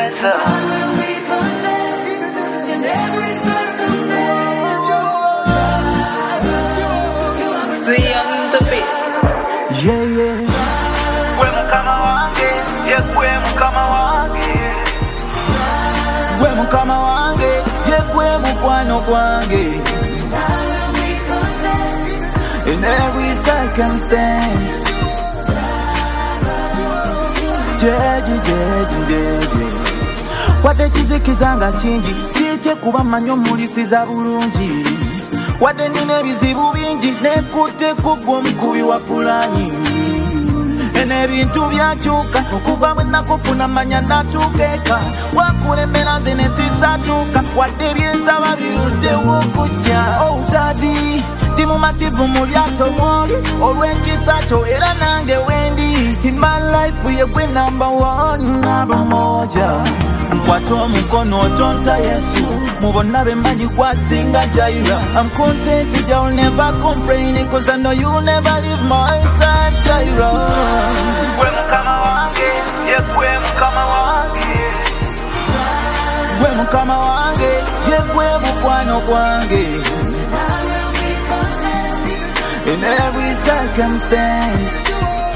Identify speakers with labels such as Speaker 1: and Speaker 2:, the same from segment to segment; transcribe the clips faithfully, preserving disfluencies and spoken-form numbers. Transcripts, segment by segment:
Speaker 1: Yes, uh.
Speaker 2: See on the beat.
Speaker 3: Yeah, yeah.
Speaker 1: Gwe mukama wange, ye gwe mukama wange.
Speaker 3: Gwe mukama wange, ye gwe mukwano gwange. In every circumstance. Jeje, jeje, jeje. Wadde kizikizanga kingi, siite kuba manyo mulisiza bulungi. Wadde nina ebizibu bingi, nekutte kubwa omukubi wa pulani. N'ebintu byakyuka, okuva bwe nakufuna manya natuuka eka. Wakulembera nze ne sisatuuka, wadde ebyensaba biruddewo okujja. Oh daddy, ndi mumativu mu lyato mwoli, olw'ekisa kyo era nange wendi. In my life ye gwe number one, namba moja. Nkwata omukono tonta Yesu, mu bonna be mmanyi gwasinga Jaira. I'm content, I'll never complain, cause I know you'll never leave my side, Jaira.
Speaker 1: Gwe mukama wange, ye gwe mukama wange.
Speaker 3: Gwe mukama wange, ye gwe mukwano gwange. In every circumstance.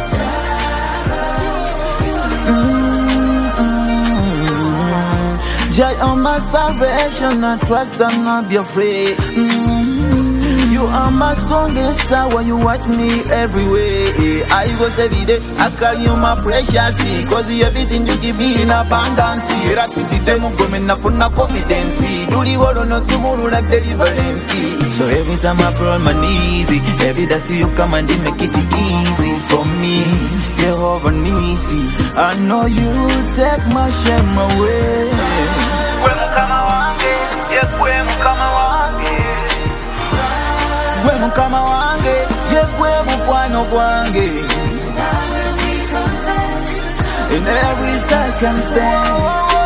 Speaker 3: Jai on my salvation, I trust and not be afraid. Mm-hmm. You are my strongest star when you watch me everywhere. I was every day, I call you my precious, cause everything you give me in abundance. City demo coming up on a confidence. Do the world no sumuru like deliverance. So every time I put on my knees, every day I see you come and make it easy for me. Jehovah Nisi, I know you take my shame away.
Speaker 1: Gwe mukama wange, ye gwe mukama wange.
Speaker 3: Gwe mukama wange, ye gwe mukwano gwange. In every circumstance.